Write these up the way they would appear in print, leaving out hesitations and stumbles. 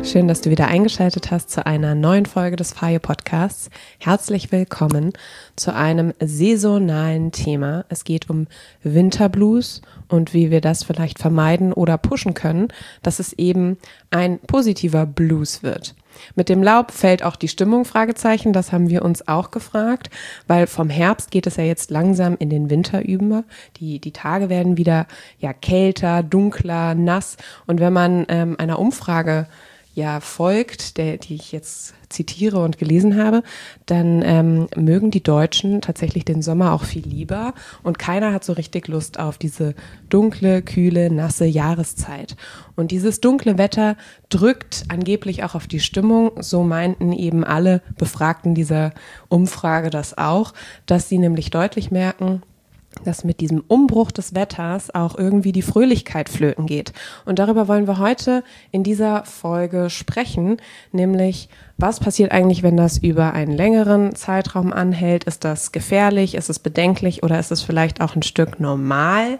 Schön, dass du wieder eingeschaltet hast zu einer neuen Folge des Faje Podcasts. Herzlich willkommen zu einem saisonalen Thema. Es geht um Winterblues und wie wir das vielleicht vermeiden oder pushen können, dass es eben ein positiver Blues wird. Mit dem Laub fällt auch die Stimmung, Fragezeichen, das haben wir uns auch gefragt, weil vom Herbst geht es ja jetzt langsam in den Winter über. Die Tage werden wieder kälter, dunkler, nass und wenn man einer Umfrage folgt, die ich jetzt zitiere und gelesen habe, dann mögen die Deutschen tatsächlich den Sommer auch viel lieber und keiner hat so richtig Lust auf diese dunkle, kühle, nasse Jahreszeit. Und dieses dunkle Wetter drückt angeblich auch auf die Stimmung, so meinten eben alle Befragten dieser Umfrage das auch, dass sie nämlich deutlich merken, dass mit diesem Umbruch des Wetters auch irgendwie die Fröhlichkeit flöten geht. Und darüber wollen wir heute in dieser Folge sprechen, nämlich was passiert eigentlich, wenn das über einen längeren Zeitraum anhält? Ist das gefährlich? Ist es bedenklich? Oder ist es vielleicht auch ein Stück normal?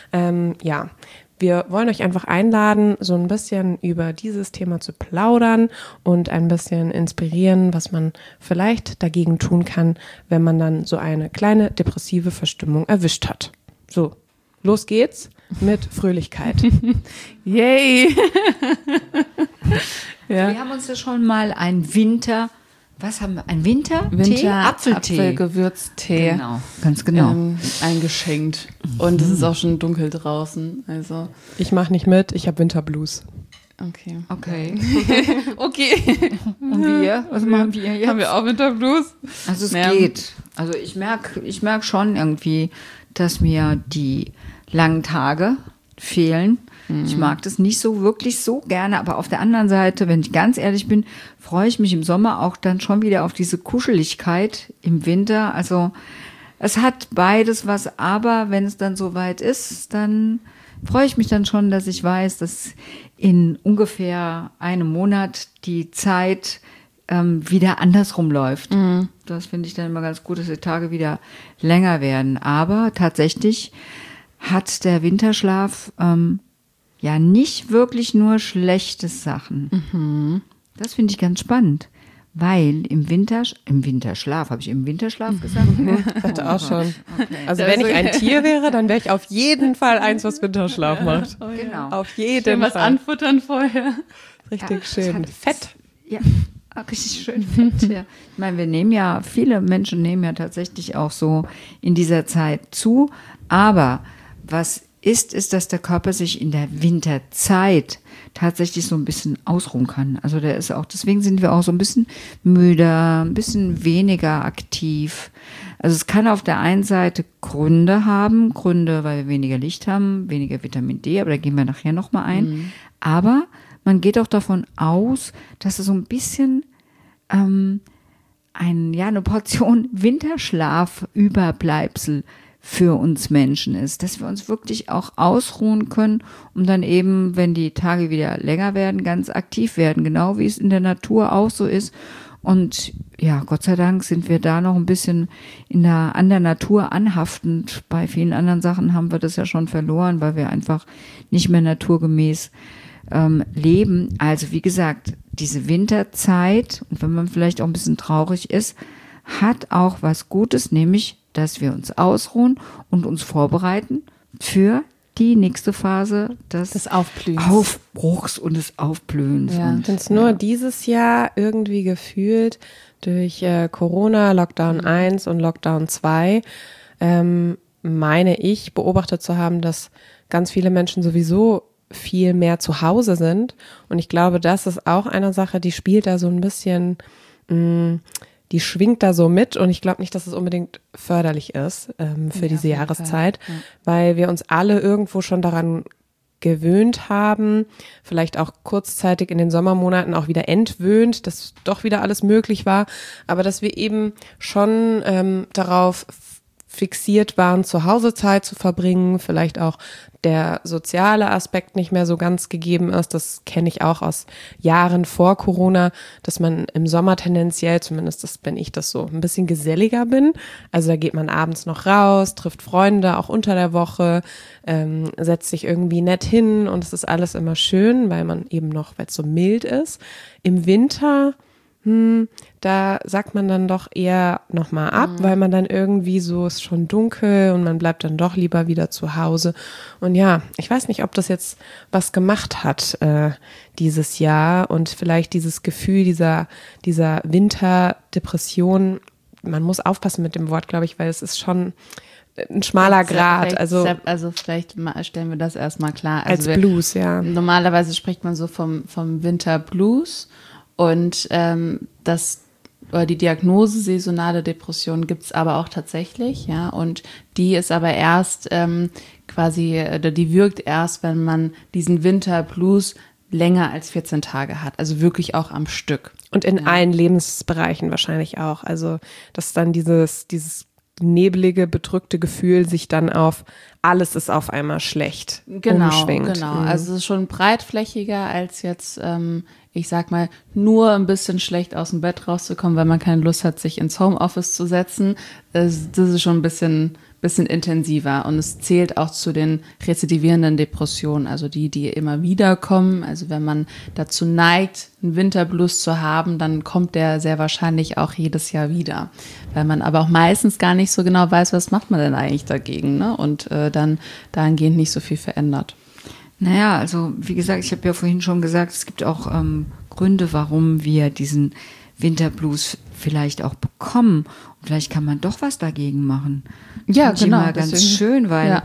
Wir wollen euch einfach einladen, so ein bisschen über dieses Thema zu plaudern und ein bisschen inspirieren, was man vielleicht dagegen tun kann, wenn man dann so eine kleine depressive Verstimmung erwischt hat. So, los geht's mit Fröhlichkeit. Yay! Ja. Wir haben uns ja schon mal ein Winter... Was haben wir? Ein Wintertee? Apfeltee. Apfelgewürztee. Genau, ganz genau. Eingeschenkt. Und es ist auch schon dunkel draußen. Also. Ich mache nicht mit, ich habe Winterblues. Okay. Okay. Und wir? Was machen wir jetzt? Haben wir auch Winterblues? Also es geht. Also ich merk schon irgendwie, dass mir die langen Tage fehlen. Ich mag das nicht so wirklich so gerne, aber auf der anderen Seite, wenn ich ganz ehrlich bin, freue ich mich im Sommer auch dann schon wieder auf diese Kuscheligkeit im Winter. Also es hat beides was, aber wenn es dann soweit ist, dann freue ich mich dann schon, dass ich weiß, dass in ungefähr einem Monat die Zeit wieder andersrum läuft. Mhm. Das finde ich dann immer ganz gut, dass die Tage wieder länger werden. Aber tatsächlich hat der Winterschlaf nicht wirklich nur schlechte Sachen. Mhm. Das finde ich ganz spannend, weil im Winterschlaf, habe ich im Winterschlaf gesagt? Ich dachte auch schon. Okay. Also wenn ich ein Tier wäre, dann wäre ich auf jeden Fall eins, was Winterschlaf macht. Genau. Auf jeden Fall. Was anfuttern vorher. Richtig schön. Fett. Ja, richtig schön Fett. Ja. Ich meine, viele Menschen nehmen ja tatsächlich auch so in dieser Zeit zu, aber was ist, dass der Körper sich in der Winterzeit tatsächlich so ein bisschen ausruhen kann. Also deswegen sind wir auch so ein bisschen müder, ein bisschen weniger aktiv. Also es kann auf der einen Seite Gründe, weil wir weniger Licht haben, weniger Vitamin D, aber da gehen wir nachher nochmal ein. Mhm. Aber man geht auch davon aus, dass es so ein bisschen eine Portion Winterschlaf-Überbleibsel für uns Menschen ist, dass wir uns wirklich auch ausruhen können, um dann eben, wenn die Tage wieder länger werden, ganz aktiv werden, genau wie es in der Natur auch so ist. Und ja, Gott sei Dank sind wir da noch ein bisschen an der Natur anhaftend. Bei vielen anderen Sachen haben wir das ja schon verloren, weil wir einfach nicht mehr naturgemäß leben. Also wie gesagt, diese Winterzeit, und wenn man vielleicht auch ein bisschen traurig ist, hat auch was Gutes, nämlich dass wir uns ausruhen und uns vorbereiten für die nächste Phase des Aufbruchs und des Aufblühens. Ja, und es nur dieses Jahr irgendwie gefühlt durch Corona, Lockdown 1 und Lockdown 2, meine ich, beobachtet zu haben, dass ganz viele Menschen sowieso viel mehr zu Hause sind. Und ich glaube, das ist auch eine Sache, die spielt da so ein bisschen... die schwingt da so mit und ich glaube nicht, dass es unbedingt förderlich ist für diese Jahreszeit, weil wir uns alle irgendwo schon daran gewöhnt haben, vielleicht auch kurzzeitig in den Sommermonaten auch wieder entwöhnt, dass doch wieder alles möglich war, aber dass wir eben schon darauf fixiert waren, zu Hause Zeit zu verbringen, vielleicht auch der soziale Aspekt nicht mehr so ganz gegeben ist. Das kenne ich auch aus Jahren vor Corona, dass man im Sommer tendenziell, zumindest bin ich das so, ein bisschen geselliger bin. Also da geht man abends noch raus, trifft Freunde, auch unter der Woche, setzt sich irgendwie nett hin und es ist alles immer schön, weil es so mild ist. Im Winter da sagt man dann doch eher nochmal ab, weil man dann irgendwie so, ist schon dunkel und man bleibt dann doch lieber wieder zu Hause. Und ja, ich weiß nicht, ob das jetzt was gemacht hat dieses Jahr und vielleicht dieses Gefühl dieser Winterdepression. Man muss aufpassen mit dem Wort, glaube ich, weil es ist schon ein schmaler Grat. Also vielleicht stellen wir das erstmal klar. Also als Blues, ja. Normalerweise spricht man so vom Winterblues. Und die Diagnose saisonale Depression gibt es aber auch tatsächlich, ja, und die ist aber erst die wirkt erst, wenn man diesen Winterblues länger als 14 Tage hat, also wirklich auch am Stück. Und in allen Lebensbereichen wahrscheinlich auch, also dass dann dieses nebelige, bedrückte Gefühl sich dann auf alles ist auf einmal schlecht umschwingt. Genau, also es ist schon breitflächiger als jetzt, ich sag mal, nur ein bisschen schlecht aus dem Bett rauszukommen, weil man keine Lust hat, sich ins Homeoffice zu setzen. Das ist schon ein bisschen intensiver und es zählt auch zu den rezidivierenden Depressionen, also die immer wieder kommen. Also wenn man dazu neigt, einen Winterblues zu haben, dann kommt der sehr wahrscheinlich auch jedes Jahr wieder, weil man aber auch meistens gar nicht so genau weiß, was macht man denn eigentlich dagegen, ne? Und dann dahingehend nicht so viel verändert. Naja, also wie gesagt, ich habe ja vorhin schon gesagt, es gibt auch Gründe, warum wir diesen Winterblues vielleicht auch bekommen. Und vielleicht kann man doch was dagegen machen. Das ja, genau. Ich immer ganz schön, weil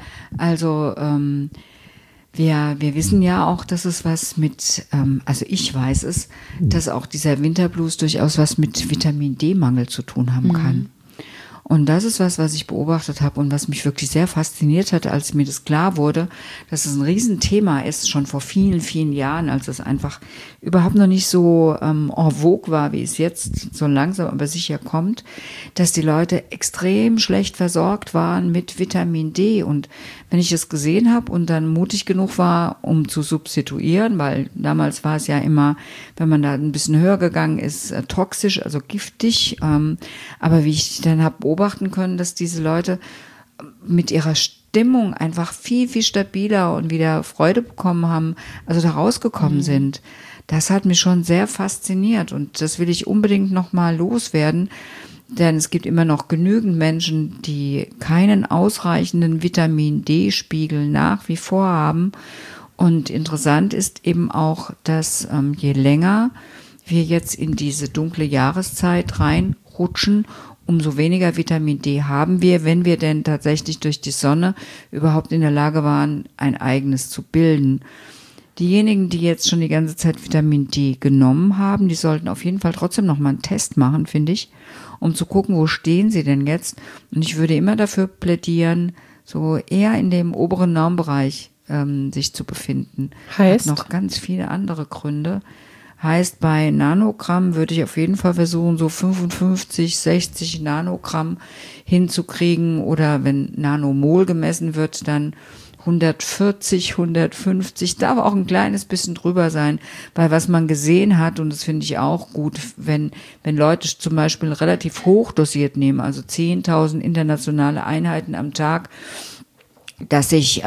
wir wissen ja auch, dass es was mit, also ich weiß es, dass auch dieser Winterblues durchaus was mit Vitamin D-Mangel zu tun haben kann. Und das ist was ich beobachtet habe und was mich wirklich sehr fasziniert hat, als mir das klar wurde, dass es ein Riesenthema ist, schon vor vielen, vielen Jahren, als es einfach überhaupt noch nicht so en vogue war, wie es jetzt so langsam aber sicher kommt, dass die Leute extrem schlecht versorgt waren mit Vitamin D. Und wenn ich es gesehen habe und dann mutig genug war, um zu substituieren, weil damals war es ja immer, wenn man da ein bisschen höher gegangen ist, toxisch, also giftig. Aber wie ich dann habe beobachten können, dass diese Leute mit ihrer Stimmung einfach viel, viel stabiler und wieder Freude bekommen haben, also da rausgekommen sind. Das hat mich schon sehr fasziniert und das will ich unbedingt nochmal loswerden, denn es gibt immer noch genügend Menschen, die keinen ausreichenden Vitamin-D-Spiegel nach wie vor haben. Und interessant ist eben auch, dass je länger wir jetzt in diese dunkle Jahreszeit reinrutschen, umso weniger Vitamin D haben wir, wenn wir denn tatsächlich durch die Sonne überhaupt in der Lage waren, ein eigenes zu bilden. Diejenigen, die jetzt schon die ganze Zeit Vitamin D genommen haben, die sollten auf jeden Fall trotzdem noch mal einen Test machen, finde ich, um zu gucken, wo stehen sie denn jetzt. Und ich würde immer dafür plädieren, so eher in dem oberen Normbereich sich zu befinden. Heißt? Hat noch ganz viele andere Gründe. Heißt, bei Nanogramm würde ich auf jeden Fall versuchen, so 55, 60 Nanogramm hinzukriegen oder wenn Nanomol gemessen wird, dann 140, 150, darf auch ein kleines bisschen drüber sein, weil was man gesehen hat, und das finde ich auch gut, wenn Leute zum Beispiel relativ hoch dosiert nehmen, also 10.000 internationale Einheiten am Tag, dass sich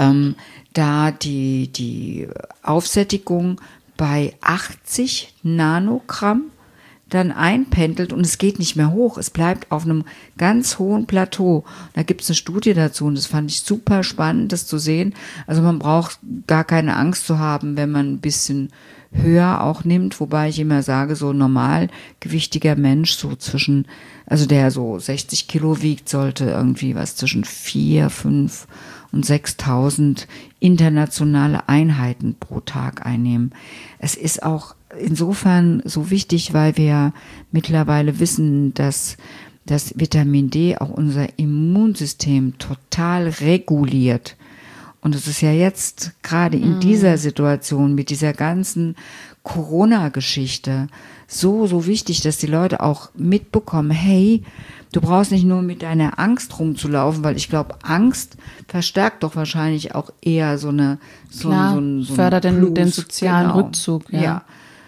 da die Aufsättigung bei 80 Nanogramm dann einpendelt und es geht nicht mehr hoch. Es bleibt auf einem ganz hohen Plateau. Da gibt es eine Studie dazu und das fand ich super spannend, das zu sehen. Also man braucht gar keine Angst zu haben, wenn man ein bisschen höher auch nimmt, wobei ich immer sage, so normalgewichtiger Mensch, so zwischen, also der so 60 Kilo wiegt, sollte irgendwie was zwischen 4, 5 und 6.000 internationale Einheiten pro Tag einnehmen. Es ist auch insofern so wichtig, weil wir mittlerweile wissen, dass das Vitamin D auch unser Immunsystem total reguliert. Und es ist ja jetzt gerade in dieser Situation mit dieser ganzen Corona-Geschichte so wichtig, dass die Leute auch mitbekommen, hey, du brauchst nicht nur mit deiner Angst rumzulaufen, weil ich glaube, Angst verstärkt doch wahrscheinlich auch eher so eine fördert den sozialen Rückzug. Ja.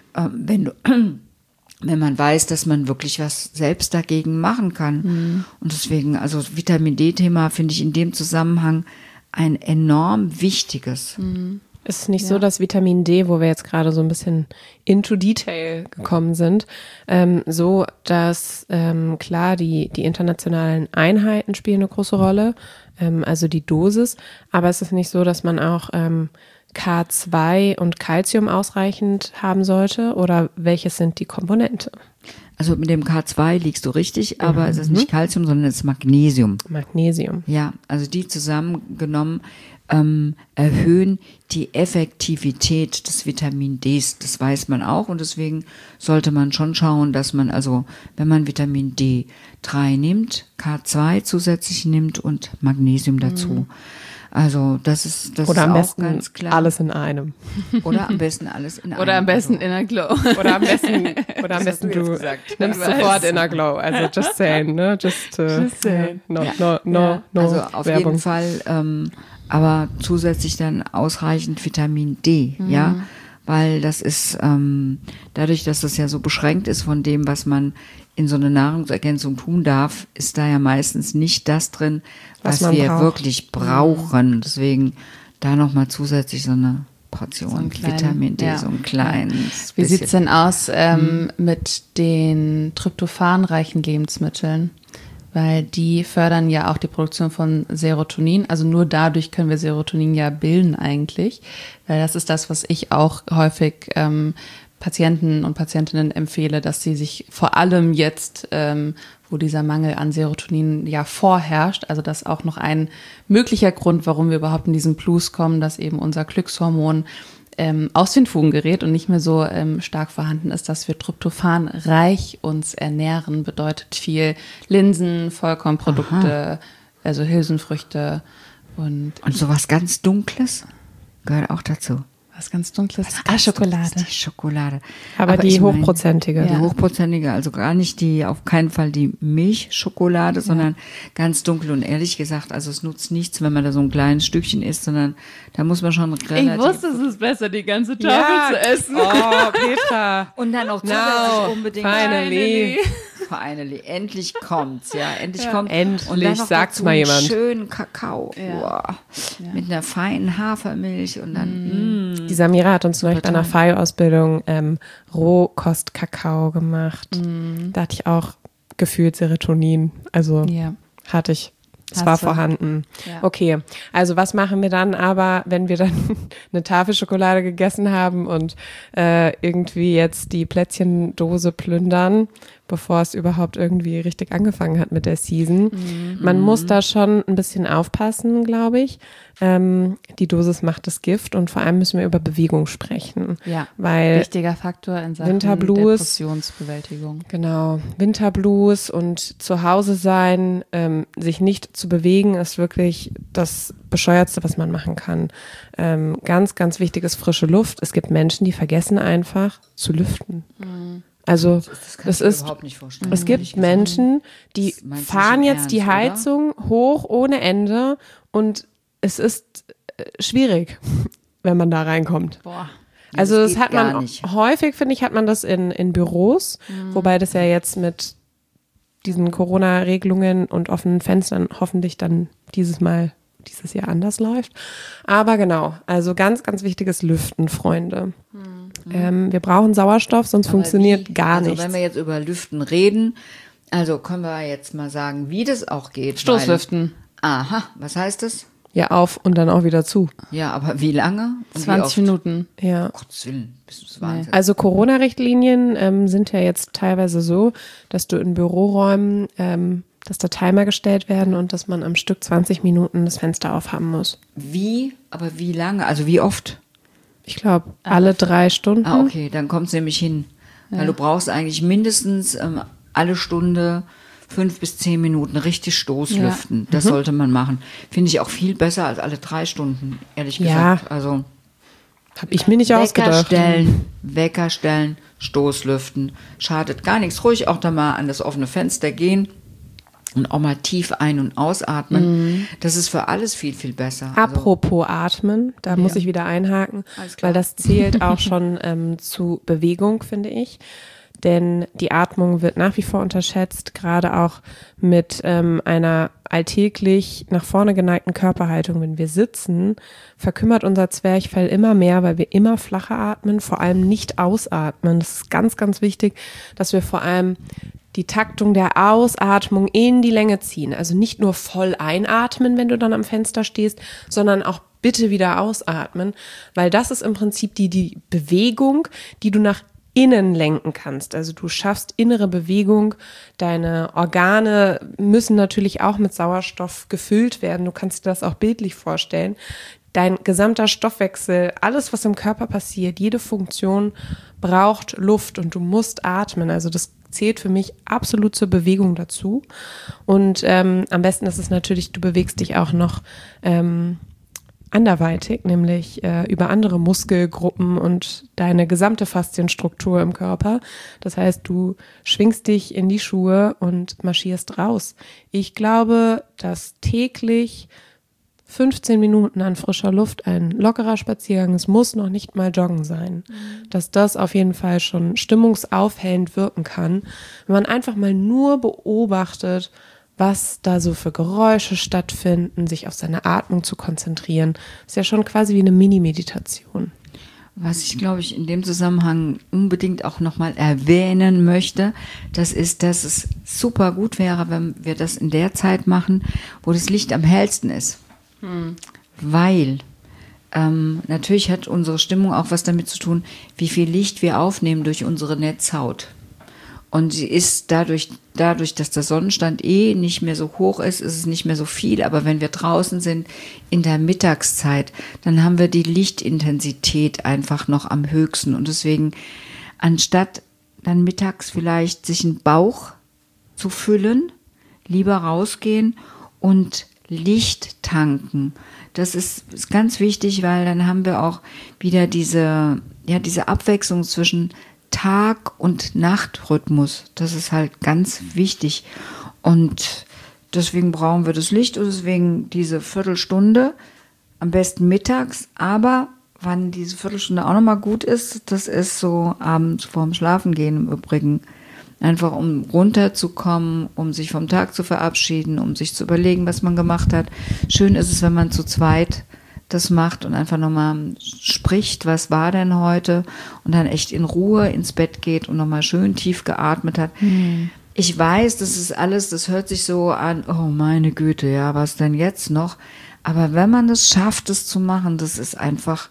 Wenn man weiß, dass man wirklich was selbst dagegen machen kann. Und deswegen, also Vitamin D-Thema finde ich in dem Zusammenhang ein enorm wichtiges. Es ist nicht so, dass Vitamin D, wo wir jetzt gerade so ein bisschen into detail gekommen sind, so, dass klar, die internationalen Einheiten spielen eine große Rolle, also die Dosis, aber es ist nicht so, dass man auch K2 und Calcium ausreichend haben sollte, oder welches sind die Komponente? Also mit dem K2 liegst du richtig, aber es ist nicht Calcium, sondern es ist Magnesium. Magnesium. Ja, also die zusammengenommen erhöhen die Effektivität des Vitamin Ds. Das weiß man auch, und deswegen sollte man schon schauen, dass man also, wenn man Vitamin D3 nimmt, K2 zusätzlich nimmt und Magnesium dazu. Also das ist oder am auch besten ganz klar. alles in einem. Oder am besten alles in einem. Oder am besten Inner Glow. Oder am besten du nimmst sofort Inner Glow. Also just saying, ne? Just saying. No Also auf Werbung. jeden Fall, aber zusätzlich dann ausreichend Vitamin D, ja, weil das ist, dadurch, dass das ja so beschränkt ist von dem, was man in so eine Nahrungsergänzung tun darf, ist da ja meistens nicht das drin, was wir braucht. Wirklich brauchen. Deswegen da nochmal zusätzlich so eine Portion Vitamin D, so ein kleines Wie sieht's denn aus mit den tryptophanreichen Lebensmitteln? Weil die fördern ja auch die Produktion von Serotonin. Also nur dadurch können wir Serotonin ja bilden eigentlich. Weil das ist das, was ich auch häufig Patienten und Patientinnen empfehle, dass sie sich vor allem jetzt, wo dieser Mangel an Serotonin ja vorherrscht, also das ist auch noch ein möglicher Grund, warum wir überhaupt in diesen Blues kommen, dass eben unser Glückshormon aus den Fugen gerät und nicht mehr so stark vorhanden ist, dass wir tryptophanreich uns ernähren, bedeutet viel Linsen, Vollkornprodukte, also Hülsenfrüchte und sowas ganz Dunkles gehört auch dazu. was ganz Dunkles. Schokolade. Die Schokolade. Aber die ich meine, hochprozentige. Die hochprozentige, also gar nicht auf keinen Fall die Milchschokolade, sondern ganz dunkel. Und ehrlich gesagt, also es nutzt nichts, wenn man da so ein kleines Stückchen isst, sondern da muss man schon relativ... Ich wusste, es ist besser, die ganze Tafel zu essen. Oh, Petra. Und dann auch zusätzlich unbedingt... Finally. Endlich kommt's, ja. Endlich kommt. Endlich, und dann noch sagt's dazu mal jemand. einen schönen Kakao. Wow. Mit einer feinen Hafermilch und dann... Die Samira hat uns neulich bei einer FAIO-Ausbildung Rohkost-Kakao gemacht. Da hatte ich auch gefühlt Serotonin. Also hatte ich. Es war vorhanden. Ja. Okay, also was machen wir dann aber, wenn wir dann eine Tafel Schokolade gegessen haben und irgendwie jetzt die Plätzchendose plündern, bevor es überhaupt irgendwie richtig angefangen hat mit der Season. Man muss da schon ein bisschen aufpassen, glaube ich. Die Dosis macht das Gift, und vor allem müssen wir über Bewegung sprechen. Ja, weil wichtiger Faktor in Sachen Winterblues, Depressionsbewältigung. Genau, Winterblues und zu Hause sein, sich nicht zu bewegen, ist wirklich das Bescheuertste, was man machen kann. Ganz, ganz wichtig ist frische Luft. Es gibt Menschen, die vergessen einfach zu lüften. Also das kann ich mir überhaupt nicht vorstellen. Es gibt Menschen, die fahren jetzt die Heizung hoch ohne Ende, und es ist schwierig, wenn man da reinkommt. Boah. Also das hat man häufig, finde ich, hat man das in Büros, wobei das ja jetzt mit diesen Corona-Regelungen und offenen Fenstern hoffentlich dann dieses Jahr anders läuft. Aber genau, also ganz, ganz wichtiges Lüften, Freunde. Wir brauchen Sauerstoff, sonst funktioniert gar nichts. Also wenn wir jetzt über Lüften reden, also können wir jetzt mal sagen, wie das auch geht. Stoßlüften. Aha, was heißt das? Ja, auf und dann auch wieder zu. Ja, aber wie lange? Und 20 Minuten. Ja. Gottes Willen, bist du das Wahnsinn. Also Corona-Richtlinien sind ja jetzt teilweise so, dass du in Büroräumen, dass da Timer gestellt werden und dass man am Stück 20 Minuten das Fenster aufhaben muss. Wie? Aber wie lange? Also wie oft? Ich glaube, alle 3 Stunden. Okay, dann kommt es nämlich hin. Weil du brauchst eigentlich mindestens alle Stunde 5 bis 10 Minuten richtig Stoßlüften. Das sollte man machen. Finde ich auch viel besser als alle 3 Stunden, ehrlich gesagt. Also habe ich mir nicht ausgedacht. Wecker stellen, Stoßlüften. Schadet gar nichts. Ruhig auch da mal an das offene Fenster gehen und auch mal tief ein- und ausatmen. Das ist für alles viel, viel besser. Apropos Atmen, da muss ich wieder einhaken, weil das zählt auch schon zu Bewegung, finde ich. Denn die Atmung wird nach wie vor unterschätzt, gerade auch mit einer alltäglich nach vorne geneigten Körperhaltung. Wenn wir sitzen, verkümmert unser Zwerchfell immer mehr, weil wir immer flacher atmen, vor allem nicht ausatmen. Das ist ganz, ganz wichtig, dass wir vor allem die Taktung der Ausatmung in die Länge ziehen. Also nicht nur voll einatmen, wenn du dann am Fenster stehst, sondern auch bitte wieder ausatmen, weil das ist im Prinzip die Bewegung, die du nach innen lenken kannst. Also du schaffst innere Bewegung, deine Organe müssen natürlich auch mit Sauerstoff gefüllt werden. Du kannst dir das auch bildlich vorstellen. Dein gesamter Stoffwechsel, alles, was im Körper passiert, jede Funktion braucht Luft und du musst atmen. Also das zählt für mich absolut zur Bewegung dazu. Und am besten ist es natürlich, du bewegst dich auch noch anderweitig, nämlich über andere Muskelgruppen und deine gesamte Faszienstruktur im Körper. Das heißt, du schwingst dich in die Schuhe und marschierst raus. Ich glaube, dass täglich 15 Minuten an frischer Luft ein lockerer Spaziergang, es muss noch nicht mal Joggen sein, dass das auf jeden Fall schon stimmungsaufhellend wirken kann, wenn man einfach mal nur beobachtet, was da so für Geräusche stattfinden, sich auf seine Atmung zu konzentrieren. Ist ja schon quasi wie eine Mini-Meditation. Was ich, glaube ich, in dem Zusammenhang unbedingt auch nochmal erwähnen möchte, das ist, dass es super gut wäre, wenn wir das in der Zeit machen, wo das Licht am hellsten ist. Weil natürlich hat unsere Stimmung auch was damit zu tun, wie viel Licht wir aufnehmen durch unsere Netzhaut. Und sie ist dadurch, dass der Sonnenstand nicht mehr so hoch ist, ist es nicht mehr so viel. Aber wenn wir draußen sind in der Mittagszeit, dann haben wir die Lichtintensität einfach noch am höchsten. Und deswegen, anstatt dann mittags vielleicht sich einen Bauch zu füllen, lieber rausgehen und Licht tanken. Das ist ganz wichtig, weil dann haben wir auch wieder diese Abwechslung zwischen Tag- und Nachtrhythmus. Das ist halt ganz wichtig. Und deswegen brauchen wir das Licht und deswegen diese Viertelstunde, am besten mittags. Aber wann diese Viertelstunde auch nochmal gut ist, das ist so abends vorm Schlafengehen im Übrigen. Einfach um runterzukommen, um sich vom Tag zu verabschieden, um sich zu überlegen, was man gemacht hat. Schön ist es, wenn man zu zweit das macht und einfach nochmal spricht, was war denn heute, und dann echt in Ruhe ins Bett geht und nochmal schön tief geatmet hat. Ich weiß, das ist alles, das hört sich so an, oh meine Güte, ja, was denn jetzt noch? Aber wenn man es schafft, das zu machen, das ist einfach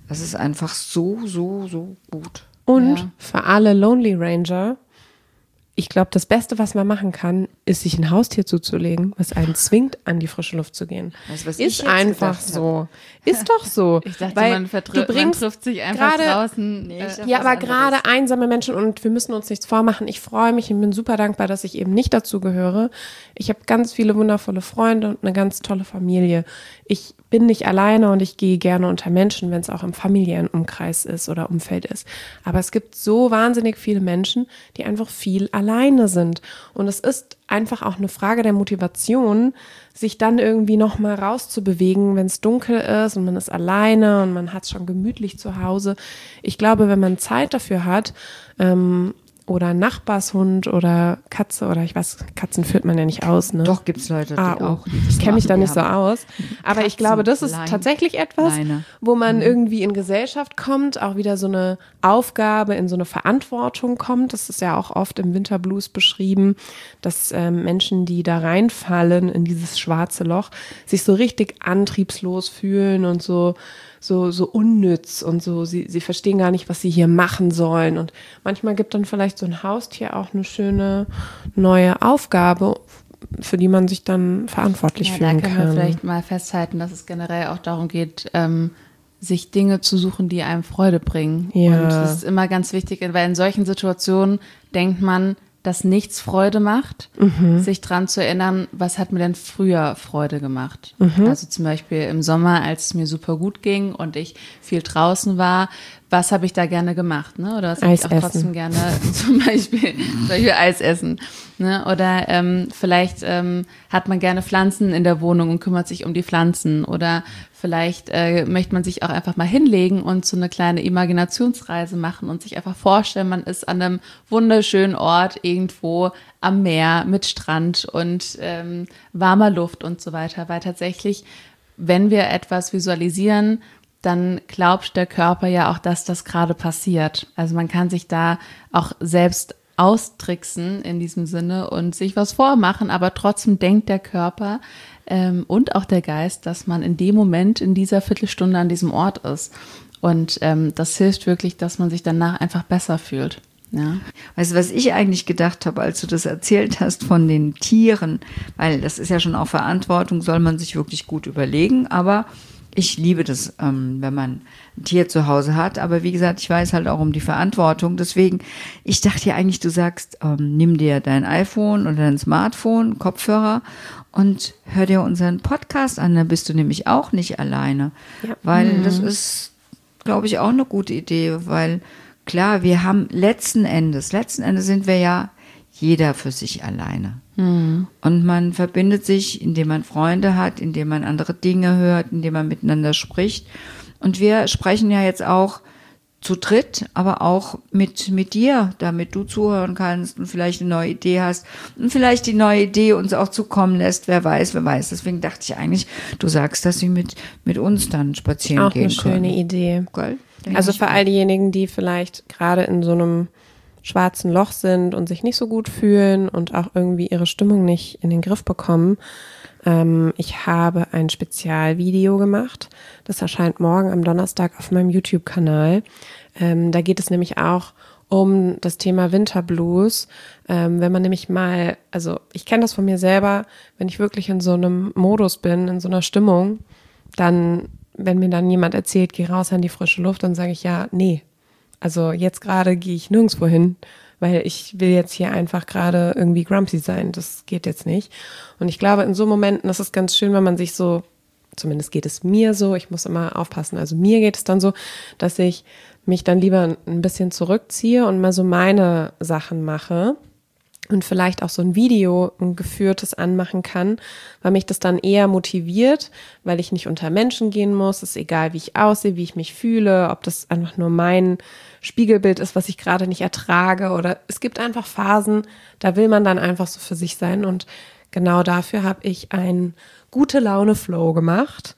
so, so, so gut. Und für alle Lonely Ranger, ich glaube, das Beste, was man machen kann, ist, sich ein Haustier zuzulegen, was einen zwingt, an die frische Luft zu gehen. Was ist einfach so. Ist doch so. Ich dachte, weil man trifft sich einfach draußen. Ja, aber gerade einsame Menschen, und wir müssen uns nichts vormachen. Ich freue mich und bin super dankbar, dass ich eben nicht dazu gehöre. Ich habe ganz viele wundervolle Freunde und eine ganz tolle Familie. Ich bin nicht alleine und ich gehe gerne unter Menschen, wenn es auch im familiären Umkreis ist oder Umfeld ist. Aber es gibt so wahnsinnig viele Menschen, die einfach viel alleine sind. Und es ist einfach auch eine Frage der Motivation, sich dann irgendwie nochmal rauszubewegen, wenn es dunkel ist und man ist alleine und man hat es schon gemütlich zu Hause. Ich glaube, wenn man Zeit dafür hat, oder Nachbarshund oder Katze oder ich weiß, Katzen führt man ja nicht aus, ne? Doch, gibt's Leute, die auch. Ich kenne mich da nicht so aus. Aber ich glaube, das ist tatsächlich etwas, wo man irgendwie in Gesellschaft kommt, auch wieder so eine Aufgabe, in so eine Verantwortung kommt. Das ist ja auch oft im Winterblues beschrieben, dass Menschen, die da reinfallen in dieses schwarze Loch, sich so richtig antriebslos fühlen und so unnütz und so, sie verstehen gar nicht, was sie hier machen sollen. Und manchmal gibt dann vielleicht so ein Haustier auch eine schöne neue Aufgabe, für die man sich dann verantwortlich fühlen kann. Da können wir vielleicht mal festhalten, dass es generell auch darum geht, sich Dinge zu suchen, die einem Freude bringen. Ja. Und das ist immer ganz wichtig, weil in solchen Situationen denkt man, dass nichts Freude macht, sich dran zu erinnern, was hat mir denn früher Freude gemacht. Also zum Beispiel im Sommer, als es mir super gut ging und ich viel draußen war, was habe ich da gerne gemacht, ne? Oder was habe ich auch trotzdem gerne, zum Beispiel Eis essen. Ne? Oder vielleicht hat man gerne Pflanzen in der Wohnung und kümmert sich um die Pflanzen. Oder vielleicht möchte man sich auch einfach mal hinlegen und so eine kleine Imaginationsreise machen und sich einfach vorstellen, man ist an einem wunderschönen Ort irgendwo am Meer mit Strand und warmer Luft und so weiter. Weil tatsächlich, wenn wir etwas visualisieren, dann glaubt der Körper ja auch, dass das gerade passiert. Also man kann sich da auch selbst austricksen in diesem Sinne und sich was vormachen, aber trotzdem denkt der Körper und auch der Geist, dass man in dem Moment, in dieser Viertelstunde an diesem Ort ist. Und das hilft wirklich, dass man sich danach einfach besser fühlt. Ja. Weißt du, was ich eigentlich gedacht habe, als du das erzählt hast von den Tieren, weil das ist ja schon auch Verantwortung, soll man sich wirklich gut überlegen, aber ich liebe das, wenn man ein Tier zu Hause hat. Aber wie gesagt, ich weiß halt auch um die Verantwortung. Deswegen, ich dachte ja eigentlich, du sagst, nimm dir dein iPhone oder dein Smartphone, Kopfhörer und hör dir unseren Podcast an. Da bist du nämlich auch nicht alleine. Ja. Weil das ist, glaube ich, auch eine gute Idee. Weil klar, wir haben letzten Endes sind wir ja jeder für sich alleine. Und man verbindet sich, indem man Freunde hat, indem man andere Dinge hört, indem man miteinander spricht. Und wir sprechen ja jetzt auch zu dritt, aber auch mit dir, damit du zuhören kannst und vielleicht eine neue Idee hast und vielleicht die neue Idee uns auch zukommen lässt. Wer weiß. Deswegen dachte ich eigentlich, du sagst, dass sie mit uns dann spazieren gehen können. Auch eine schöne Idee. Geil, also für all diejenigen, die vielleicht gerade in so einem schwarzen Loch sind und sich nicht so gut fühlen und auch irgendwie ihre Stimmung nicht in den Griff bekommen. Ich habe ein Spezialvideo gemacht. Das erscheint morgen am Donnerstag auf meinem YouTube-Kanal. Da geht es nämlich auch um das Thema Winterblues. Wenn man nämlich mal, also ich kenne das von mir selber, wenn ich wirklich in so einem Modus bin, in so einer Stimmung, dann, wenn mir dann jemand erzählt, geh raus an die frische Luft, dann sage ich ja, nee. Also jetzt gerade gehe ich nirgendwo hin, weil ich will jetzt hier einfach gerade irgendwie grumpy sein. Das geht jetzt nicht. Und ich glaube, in so Momenten ist es ganz schön, wenn man sich so, zumindest geht es mir so, ich muss immer aufpassen, also mir geht es dann so, dass ich mich dann lieber ein bisschen zurückziehe und mal so meine Sachen mache und vielleicht auch so ein Video, ein geführtes anmachen kann, weil mich das dann eher motiviert, weil ich nicht unter Menschen gehen muss. Es ist egal, wie ich aussehe, wie ich mich fühle, ob das einfach nur mein Spiegelbild ist, was ich gerade nicht ertrage, oder es gibt einfach Phasen, da will man dann einfach so für sich sein, und genau dafür habe ich einen Gute-Laune-Flow gemacht,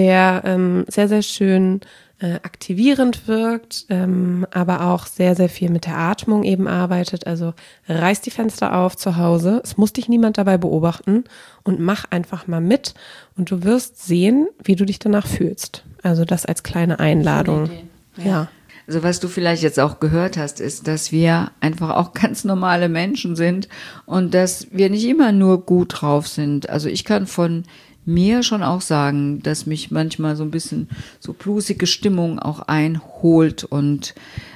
der sehr, sehr schön aktivierend wirkt, aber auch sehr, sehr viel mit der Atmung eben arbeitet. Also reiß die Fenster auf zu Hause, es muss dich niemand dabei beobachten, und mach einfach mal mit, und du wirst sehen, wie du dich danach fühlst. Also das als kleine Einladung. Ja. Also was du vielleicht jetzt auch gehört hast, ist, dass wir einfach auch ganz normale Menschen sind und dass wir nicht immer nur gut drauf sind. Also ich kann von mir schon auch sagen, dass mich manchmal so ein bisschen so bluesige Stimmung auch einholt, und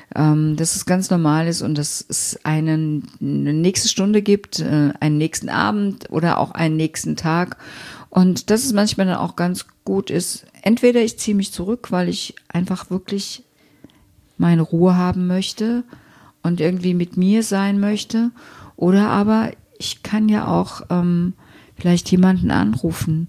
dass es ganz normal ist und dass es eine nächste Stunde gibt, einen nächsten Abend oder auch einen nächsten Tag, und dass es manchmal dann auch ganz gut ist. Entweder ich ziehe mich zurück, weil ich einfach wirklich meine Ruhe haben möchte und irgendwie mit mir sein möchte, oder aber ich kann ja auch vielleicht jemanden anrufen,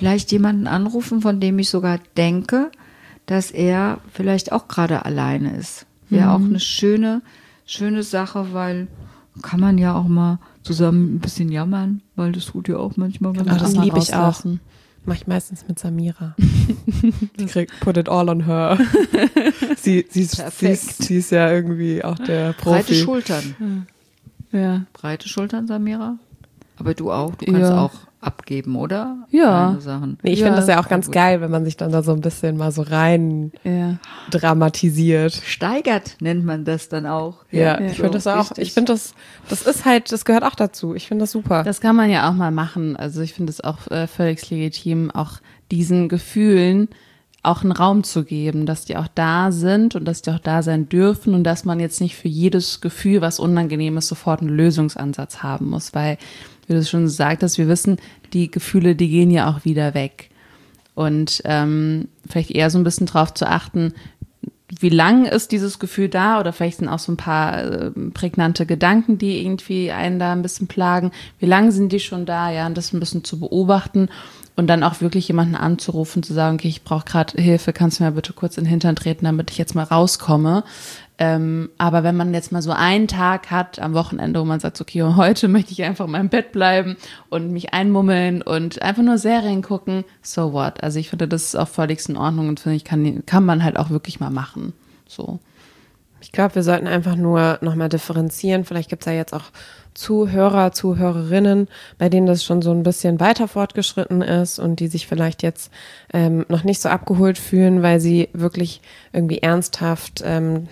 von dem ich sogar denke, dass er vielleicht auch gerade alleine ist. Wäre auch eine schöne Sache, weil kann man ja auch mal zusammen ein bisschen jammern, weil das tut ja auch manchmal. Aber das liebe ich auch. Mache ich meistens mit Samira. Ich krieg put it all on her. Sie ist ja irgendwie auch der Profi. Breite Schultern. Ja. Breite Schultern, Samira? Aber du auch? Du kannst auch abgeben, oder? Ja. Sachen. Nee, ich finde das ja auch ganz geil, wenn man sich dann da so ein bisschen mal so rein dramatisiert. Steigert nennt man das dann auch. Ja, ich finde das auch. Ich finde das ist halt, das gehört auch dazu. Ich finde das super. Das kann man ja auch mal machen. Also ich finde es auch völlig legitim, auch diesen Gefühlen auch einen Raum zu geben, dass die auch da sind und dass die auch da sein dürfen und dass man jetzt nicht für jedes Gefühl, was unangenehm ist, sofort einen Lösungsansatz haben muss, weil, wie du schon gesagt hast, wir wissen, die Gefühle, die gehen ja auch wieder weg. Und vielleicht eher so ein bisschen drauf zu achten, wie lang ist dieses Gefühl da, oder vielleicht sind auch so ein paar prägnante Gedanken, die irgendwie einen da ein bisschen plagen. Wie lange sind die schon da, ja, und das ein bisschen zu beobachten und dann auch wirklich jemanden anzurufen, zu sagen, okay, ich brauche gerade Hilfe, kannst du mir bitte kurz in den Hintern treten, damit ich jetzt mal rauskomme. Aber wenn man jetzt mal so einen Tag hat am Wochenende, wo man sagt, okay, heute möchte ich einfach in meinem Bett bleiben und mich einmummeln und einfach nur Serien gucken, so what? Also ich finde, das ist auch völlig in Ordnung und finde ich, kann man halt auch wirklich mal machen. So. Ich glaube, wir sollten einfach nur nochmal differenzieren. Vielleicht gibt es ja jetzt auch Zuhörer, Zuhörerinnen, bei denen das schon so ein bisschen weiter fortgeschritten ist und die sich vielleicht jetzt noch nicht so abgeholt fühlen, weil sie wirklich irgendwie ernsthaft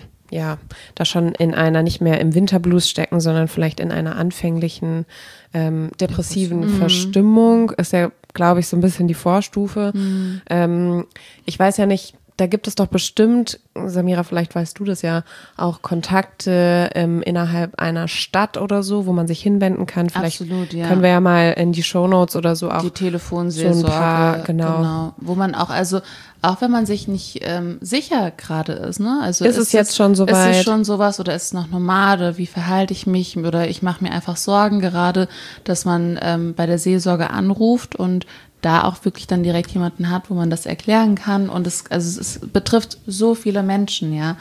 da schon in einer, nicht mehr im Winterblues stecken, sondern vielleicht in einer anfänglichen depressiven Verstimmung. Ist ja, glaube ich, so ein bisschen die Vorstufe. Ich weiß ja nicht, da gibt es doch bestimmt, Samira, vielleicht weißt du das ja, auch Kontakte innerhalb einer Stadt oder so, wo man sich hinwenden kann. Vielleicht Absolut, ja. können wir ja mal in die Shownotes oder so auch die Telefonseelsorge, so ein paar, genau. Wo man auch, also auch wenn man sich nicht sicher gerade ist, ne? Also ist es jetzt schon soweit? Ist es schon sowas oder ist es noch normal? Wie verhalte ich mich? Oder ich mache mir einfach Sorgen gerade, dass man bei der Seelsorge anruft und da auch wirklich dann direkt jemanden hat, wo man das erklären kann. Und es betrifft so viele Menschen, ja.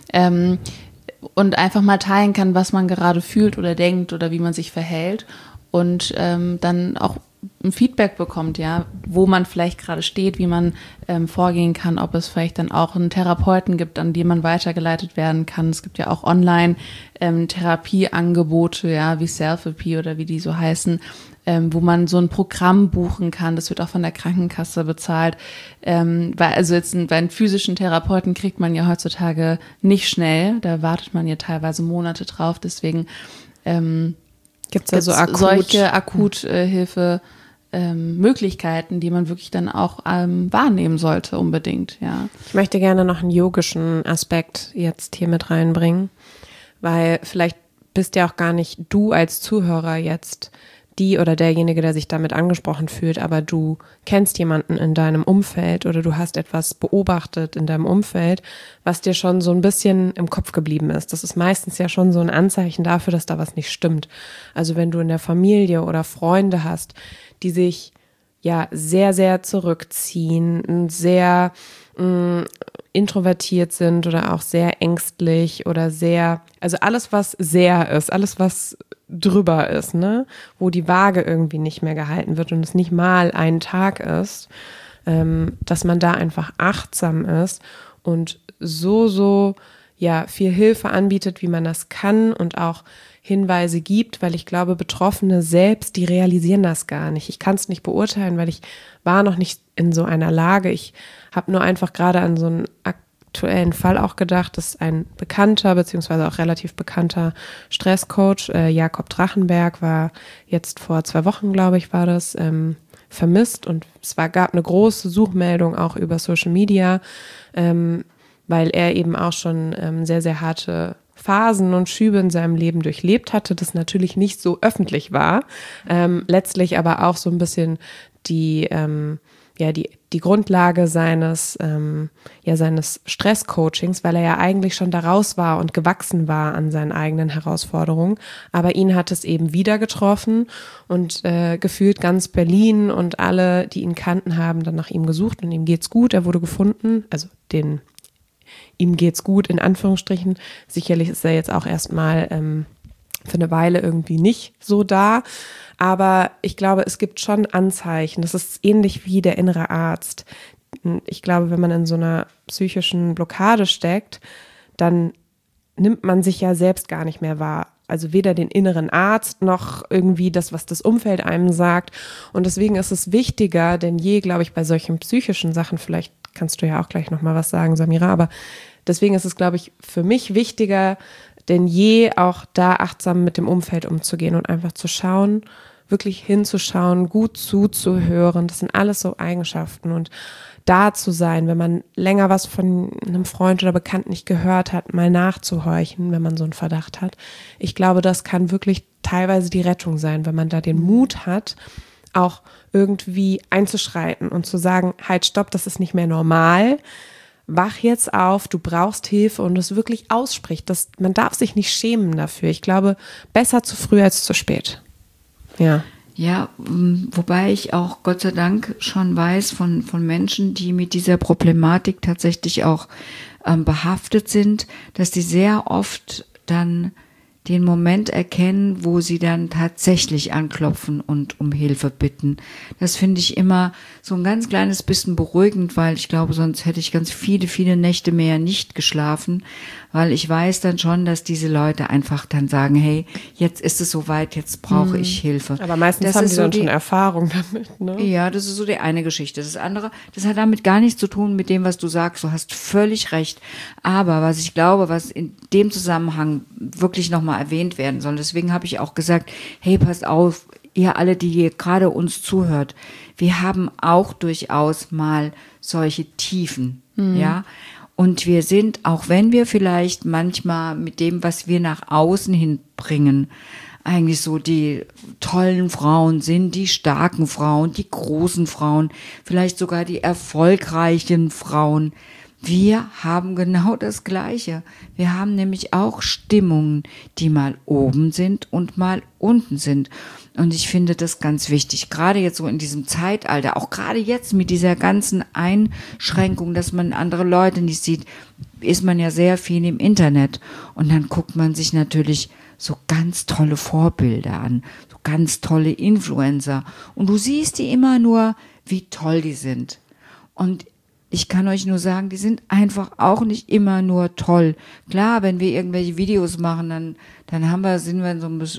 Und einfach mal teilen kann, was man gerade fühlt oder denkt oder wie man sich verhält. Und dann auch ein Feedback bekommt, ja, wo man vielleicht gerade steht, wie man vorgehen kann, ob es vielleicht dann auch einen Therapeuten gibt, an den man weitergeleitet werden kann. Es gibt ja auch online Therapieangebote, ja, wie Self-Therapy oder wie die so heißen, wo man so ein Programm buchen kann. Das wird auch von der Krankenkasse bezahlt. Weil also jetzt bei einem physischen Therapeuten kriegt man ja heutzutage nicht schnell. Da wartet man ja teilweise Monate drauf. Deswegen gibt es ja solche Akuthilfe Möglichkeiten, die man wirklich dann auch wahrnehmen sollte unbedingt. Ja. Ich möchte gerne noch einen yogischen Aspekt jetzt hier mit reinbringen, weil vielleicht bist ja auch gar nicht du als Zuhörer jetzt die oder derjenige, der sich damit angesprochen fühlt, aber du kennst jemanden in deinem Umfeld oder du hast etwas beobachtet in deinem Umfeld, was dir schon so ein bisschen im Kopf geblieben ist. Das ist meistens ja schon so ein Anzeichen dafür, dass da was nicht stimmt. Also wenn du in der Familie oder Freunde hast, die sich ja sehr, sehr zurückziehen, sehr introvertiert sind oder auch sehr ängstlich oder sehr, also alles, was sehr ist, alles, was drüber ist, ne, wo die Waage irgendwie nicht mehr gehalten wird und es nicht mal ein Tag ist, dass man da einfach achtsam ist und so viel Hilfe anbietet, wie man das kann und auch Hinweise gibt, weil ich glaube, Betroffene selbst, die realisieren das gar nicht. Ich kann es nicht beurteilen, weil ich war noch nicht in so einer Lage. Ich habe nur einfach gerade an so einen aktuellen Fall auch gedacht, dass ein bekannter, beziehungsweise auch relativ bekannter Stresscoach, Jakob Drachenberg, war jetzt vor 2 Wochen, glaube ich, war das, vermisst und gab eine große Suchmeldung auch über Social Media, weil er eben auch schon sehr, sehr harte Phasen und Schübe in seinem Leben durchlebt hatte, das natürlich nicht so öffentlich war, letztlich aber auch so ein bisschen die Grundlage seines Stresscoachings, weil er ja eigentlich schon da raus war und gewachsen war an seinen eigenen Herausforderungen, aber ihn hat es eben wieder getroffen und gefühlt ganz Berlin und alle, die ihn kannten, haben dann nach ihm gesucht und ihm geht's gut, er wurde gefunden, also ihm geht's gut, in Anführungsstrichen. Sicherlich ist er jetzt auch erstmal für eine Weile irgendwie nicht so da. Aber ich glaube, es gibt schon Anzeichen. Das ist ähnlich wie der innere Arzt. Ich glaube, wenn man in so einer psychischen Blockade steckt, dann nimmt man sich ja selbst gar nicht mehr wahr. Also weder den inneren Arzt noch irgendwie das, was das Umfeld einem sagt. Und deswegen ist es wichtiger denn je, glaube ich, bei solchen psychischen Sachen, vielleicht kannst du ja auch gleich nochmal was sagen, Samira, aber deswegen ist es, glaube ich, für mich wichtiger denn je, auch da achtsam mit dem Umfeld umzugehen und einfach zu schauen, wirklich hinzuschauen, gut zuzuhören. Das sind alles so Eigenschaften und da zu sein, wenn man länger was von einem Freund oder Bekannten nicht gehört hat, mal nachzuhorchen, wenn man so einen Verdacht hat. Ich glaube, das kann wirklich teilweise die Rettung sein, wenn man da den Mut hat, auch irgendwie einzuschreiten und zu sagen, halt, stopp, das ist nicht mehr normal. Wach jetzt auf, du brauchst Hilfe und es wirklich ausspricht. Man darf sich nicht schämen dafür. Ich glaube, besser zu früh als zu spät. Ja. Ja, wobei ich auch Gott sei Dank schon weiß von Menschen, die mit dieser Problematik tatsächlich auch behaftet sind, dass die sehr oft dann den Moment erkennen, wo sie dann tatsächlich anklopfen und um Hilfe bitten. Das finde ich immer so ein ganz kleines bisschen beruhigend, weil ich glaube, sonst hätte ich ganz viele Nächte mehr nicht geschlafen, weil ich weiß dann schon, dass diese Leute einfach dann sagen, hey, jetzt ist es soweit, jetzt brauche ich Hilfe. Aber meistens haben die dann schon Erfahrung damit, ne? Ja, das ist so die eine Geschichte. Das andere, das hat damit gar nichts zu tun mit dem, was du sagst. Du hast völlig recht. Aber was ich glaube, was in dem Zusammenhang wirklich nochmal erwähnt werden soll, deswegen habe ich auch gesagt, hey, passt auf, ihr alle, die hier gerade uns zuhört, wir haben auch durchaus mal solche Tiefen, ja. Und wir sind, auch wenn wir vielleicht manchmal mit dem, was wir nach außen hin bringen, eigentlich so die tollen Frauen sind, die starken Frauen, die großen Frauen, vielleicht sogar die erfolgreichen Frauen. Wir haben genau das Gleiche. Wir haben nämlich auch Stimmungen, die mal oben sind und mal unten sind. Und ich finde das ganz wichtig, gerade jetzt so in diesem Zeitalter, auch gerade jetzt mit dieser ganzen Einschränkung, dass man andere Leute nicht sieht, ist man ja sehr viel im Internet. Und dann guckt man sich natürlich so ganz tolle Vorbilder an, so ganz tolle Influencer. Und du siehst die immer nur, wie toll die sind. Und ich kann euch nur sagen, die sind einfach auch nicht immer nur toll. Klar, wenn wir irgendwelche Videos machen, dann sind wir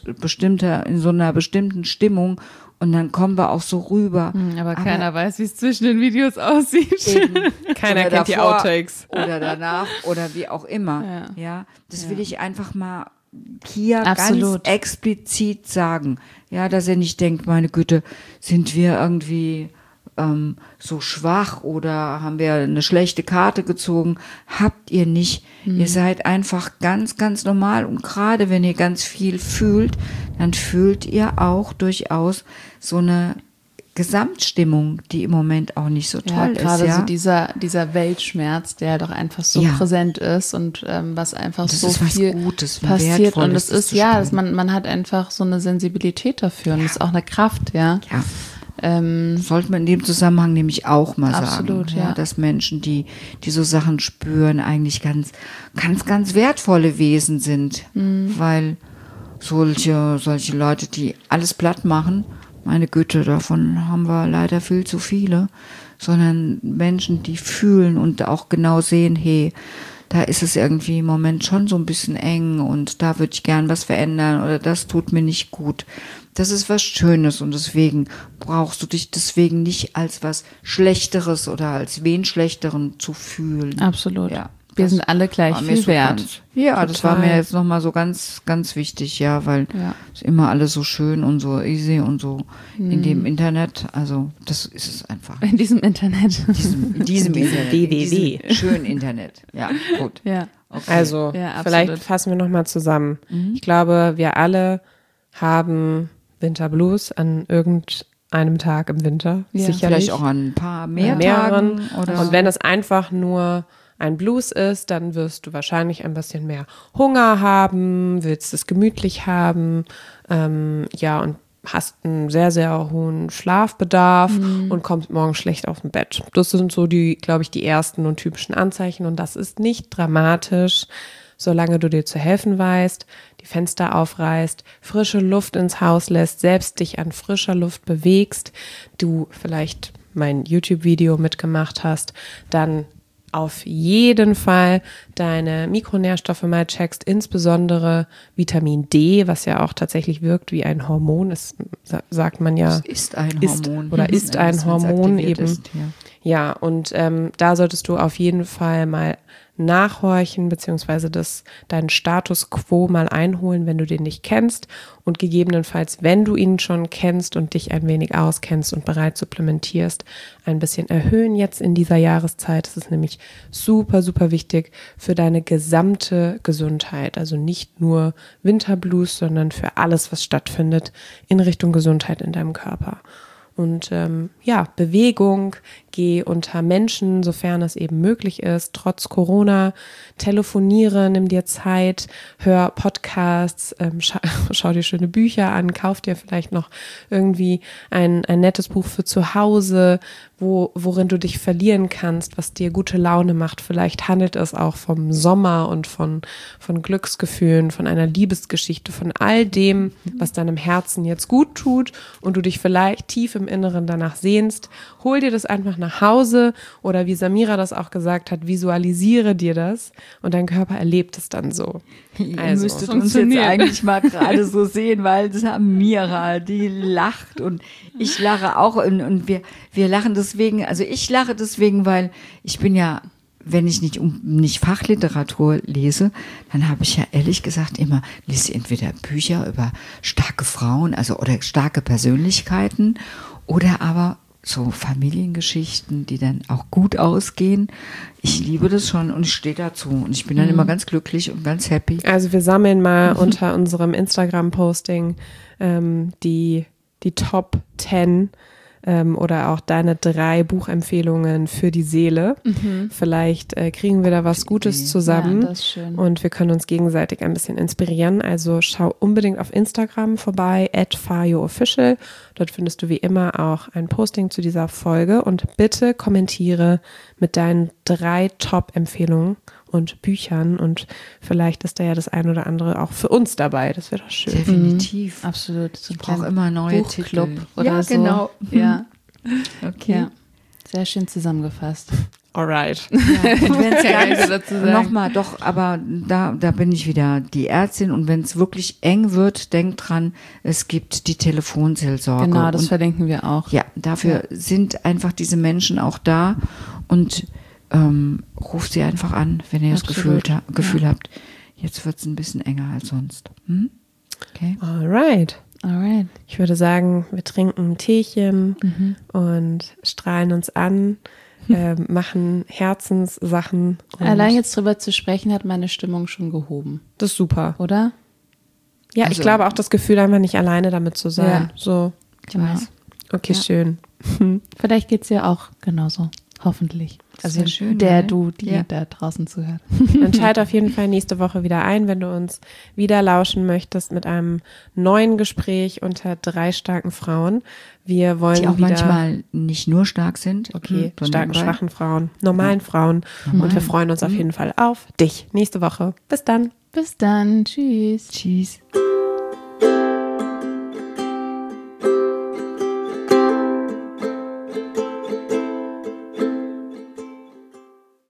in so einer bestimmten Stimmung und dann kommen wir auch so rüber. Aber keiner weiß, wie es zwischen den Videos aussieht. Eben. Keiner Oder kennt die davor Outtakes. Oder danach oder wie auch immer. Ja, das will ich einfach mal hier Absolut. ganz explizit sagen. Ja, dass ihr nicht denkt, meine Güte, sind wir irgendwie so schwach oder haben wir eine schlechte Karte gezogen? Habt ihr nicht. Ihr seid einfach ganz, ganz normal und gerade wenn ihr ganz viel fühlt, dann fühlt ihr auch durchaus so eine Gesamtstimmung, die im Moment auch nicht so toll ist. Gerade so dieser Weltschmerz, der doch einfach so präsent ist und was einfach das so ist was viel Gutes, passiert. Und es das ist, man hat einfach so eine Sensibilität dafür und es ist auch eine Kraft, ja. Sollte man in dem Zusammenhang nämlich auch mal absolut, sagen, ja, dass Menschen, die so Sachen spüren, eigentlich ganz, ganz, ganz wertvolle Wesen sind, weil solche Leute, die alles platt machen, meine Güte, davon haben wir leider viel zu viele, sondern Menschen, die fühlen und auch genau sehen, hey, da ist es irgendwie im Moment schon so ein bisschen eng und da würde ich gern was verändern oder das tut mir nicht gut. Das ist was Schönes und deswegen brauchst du dich deswegen nicht als was Schlechteres oder als wen Schlechteren zu fühlen. Absolut. Ja, wir sind alle gleich viel wert. Ja, das war mir jetzt nochmal so ganz, ganz wichtig, ja, weil es immer alles so schön und so easy und so in dem Internet, also das ist es einfach. In diesem Internet. In diesem Internet. www. In diesem schönen Internet. Ja, gut. Ja. Okay. Also, vielleicht fassen wir nochmal zusammen. Ich glaube, wir alle haben Winterblues an irgendeinem Tag im Winter. Sicherlich. Vielleicht auch an ein paar mehr mehreren. Tagen. Oder und wenn es einfach nur ein Blues ist, dann wirst du wahrscheinlich ein bisschen mehr Hunger haben, willst es gemütlich haben, und hast einen sehr, sehr hohen Schlafbedarf und kommst morgen schlecht aus dem Bett. Das sind so glaube ich, die ersten und typischen Anzeichen und das ist nicht dramatisch, solange du dir zu helfen weißt, die Fenster aufreißt, frische Luft ins Haus lässt, selbst dich an frischer Luft bewegst, du vielleicht mein YouTube-Video mitgemacht hast, dann auf jeden Fall deine Mikronährstoffe mal checkst, insbesondere Vitamin D, was ja auch tatsächlich wirkt wie ein Hormon, das sagt man ja. Es ist ein Hormon. Ist ein Hormon eben. Ja, und da solltest du auf jeden Fall mal nachhorchen, beziehungsweise deinen Status quo mal einholen, wenn du den nicht kennst und gegebenenfalls, wenn du ihn schon kennst und dich ein wenig auskennst und bereits supplementierst, ein bisschen erhöhen jetzt in dieser Jahreszeit. Das ist nämlich super, super wichtig für deine gesamte Gesundheit, also nicht nur Winterblues, sondern für alles, was stattfindet in Richtung Gesundheit in deinem Körper. Und Bewegung, geh unter Menschen, sofern es eben möglich ist, trotz Corona, telefoniere, nimm dir Zeit, hör Podcasts, schau dir schöne Bücher an, kauf dir vielleicht noch irgendwie ein nettes Buch für zu Hause, worin du dich verlieren kannst, was dir gute Laune macht. Vielleicht handelt es auch vom Sommer und von Glücksgefühlen, von einer Liebesgeschichte, von all dem, was deinem Herzen jetzt gut tut und du dich vielleicht tief im Inneren danach sehnst. Hol dir das einfach nach Hause oder wie Samira das auch gesagt hat, visualisiere dir das und dein Körper erlebt es dann so. Ihr müsstet uns jetzt eigentlich mal gerade so sehen, weil Samira, die lacht und ich lache auch und wir lachen deswegen, also ich lache deswegen, weil ich bin ja, wenn ich nicht Fachliteratur lese, dann habe ich ja ehrlich gesagt immer, lese entweder Bücher über starke Frauen, also oder starke Persönlichkeiten oder aber so Familiengeschichten, die dann auch gut ausgehen. Ich liebe das schon und ich stehe dazu und ich bin dann immer ganz glücklich und ganz happy. Also wir sammeln mal unter unserem Instagram-Posting die Top 10 oder auch deine 3 Buchempfehlungen für die Seele. Vielleicht kriegen wir da was Gutes zusammen, ja, das ist schön. Und wir können uns gegenseitig ein bisschen inspirieren. Also schau unbedingt auf Instagram vorbei, @fayoofficial. Dort findest du wie immer auch ein Posting zu dieser Folge und bitte kommentiere mit deinen 3 Top-Empfehlungen und Büchern und vielleicht ist da ja das ein oder andere auch für uns dabei. Das wäre doch schön. Definitiv. Absolut. So Ich brauche immer neue Buchclub Titel. oder ja, so. genau. Ja. Okay. Ja. Sehr schön zusammengefasst. Alright. Ja, und wenn es Kann ich so dazu sagen. nochmal, doch, aber da bin ich wieder die Ärztin und wenn es wirklich eng wird, denkt dran, es gibt die Telefonseelsorge. Genau, das und verlinken wir auch. ja, dafür sind einfach diese Menschen auch da und ruft sie einfach an, wenn ihr Absolut. das Gefühl habt, jetzt wird es ein bisschen enger als sonst. Okay. Alright. Alright. Ich würde sagen, wir trinken ein Teechen und strahlen uns an, machen Herzenssachen. Und Allein jetzt drüber zu sprechen, hat meine Stimmung schon gehoben, das ist super. oder? Ja, Also- ich glaube auch das Gefühl, einfach nicht alleine damit zu sein. Ja. So, Ich weiß. okay, Ja. schön. Vielleicht geht es dir auch genauso. Hoffentlich. Also Sehr schön, der ja. die Ja. da draußen zuhört. Dann schalt auf jeden Fall nächste Woche wieder ein, wenn du uns wieder lauschen möchtest mit einem neuen Gespräch unter 3 starken Frauen. Wir wollen Die auch wieder manchmal nicht nur stark sind. okay, sondern starken, bei- schwachen Frauen, normalen Frauen. Und wir freuen uns auf jeden Fall auf dich nächste Woche. Bis dann. Bis dann. Tschüss. Tschüss.